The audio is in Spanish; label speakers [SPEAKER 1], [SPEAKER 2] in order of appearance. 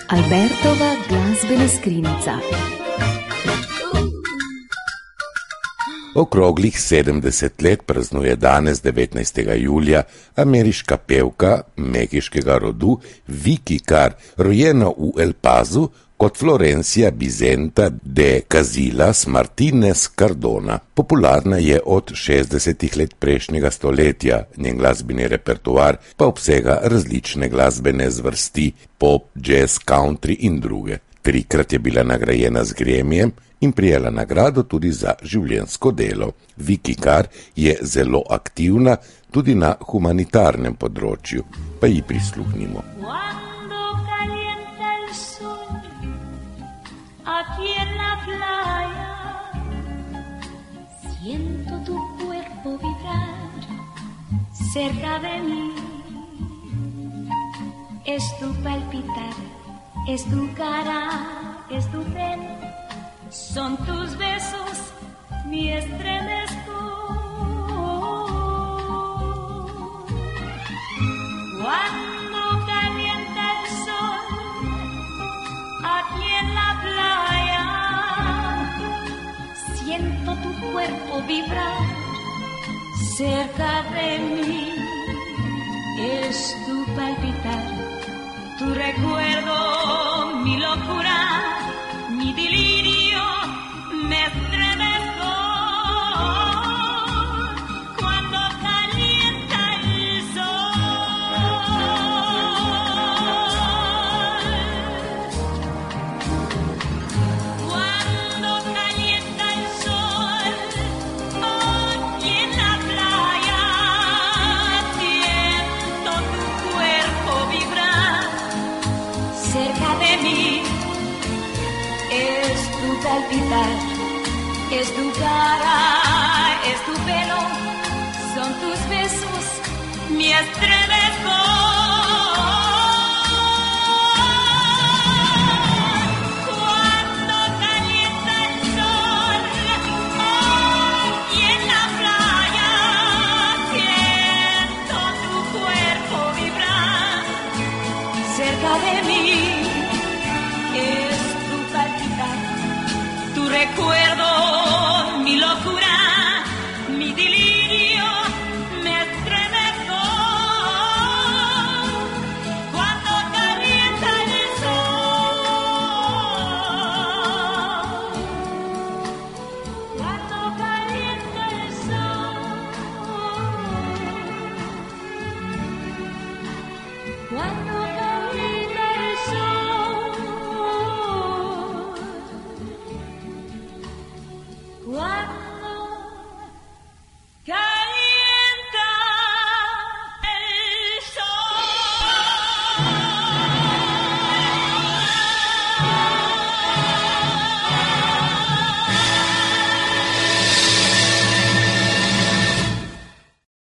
[SPEAKER 1] Albertova glasbena skrinjica.
[SPEAKER 2] Okroglih 70 let praznuje danes 19. julija ameriška pevka mehiškega rodu Vicky Carr, rojena v El Pasu kot Florencia Bizenta de Casillas Martinez Cardona. Popularna je od 60 let prejšnjega stoletja, njen glasbeni repertoar pa obsega različne glasbene zvrsti, pop, jazz, country in druge. 3-krat je bila nagrajena z Gremijem in prejela nagrado tudi za življenjsko delo. Vicky Carr je zelo aktivna tudi na humanitarnem področju, pa ji prisluhnimo.
[SPEAKER 3] Aquí en la playa siento tu cuerpo vibrar cerca de mí, es tu palpitar, es tu cara, es tu pelo, son tus besos mi estremezco. Cuando calienta el sol aquí en la playa, siento tu cuerpo vibrar cerca de mí, es tu palpitar, tu recuerdo, mi locura, mi delirio, me estremezco. Cuando calienta el sol, cuando calienta el sol, aquí en la playa, siento tu cuerpo vibrar cerca de mí, es tu palpitar, es tu cara, es tu pelo, son tus besos, mi estremezco.